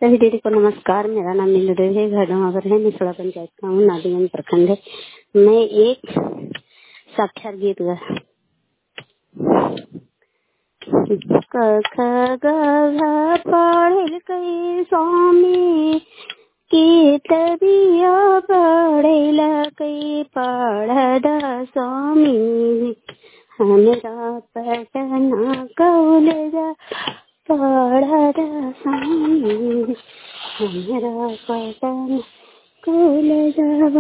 सभी दीदी को नमस्कार। मेरा नाम नीलू देवी है, घर गाँव है, निचला पंचायत का हूँ, नादिगंज प्रखंड है। मैं एक साक्षर गीत गा पढ़ल कई स्वामी की तबिया पढ़ल कई पढ़दा स्वामी हमरा पटना कॉलेज पढ़दा स्वामी हमरा पटना कॉलेज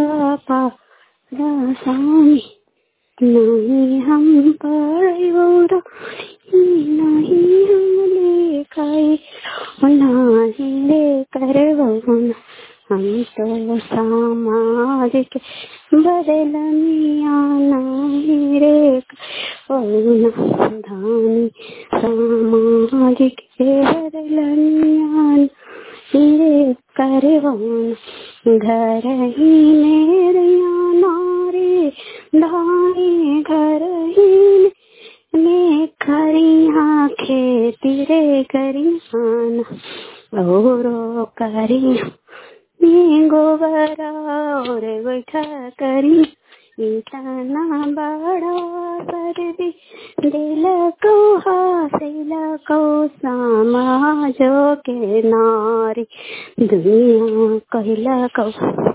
पढ़दा स्वामी नहीं हम पढ़ो नहीं हम लिखाई नहीं ले करबो हम तो सामाजिक बदलनिया नहीं रे धानी सामाजिक बदलनिया रे करबो घर ही मेरे नारे धानी घर ही में खरिया खेती रे करियान और करिया में गोबरा और बैठा करी इतना बड़ा कर दी दिल को हासिल को समाजो के नारी दुनिया कहला को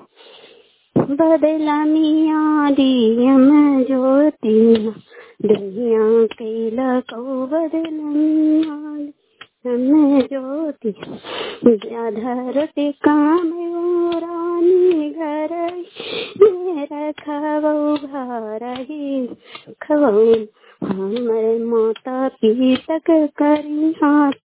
बदला मियाँ दियम ज्योति दुनिया के लको बदला मियाँ मैं ज्योति धरती काम रानी घर मेरा खबो घर ही खबो हमारे माता पिता करी हाथ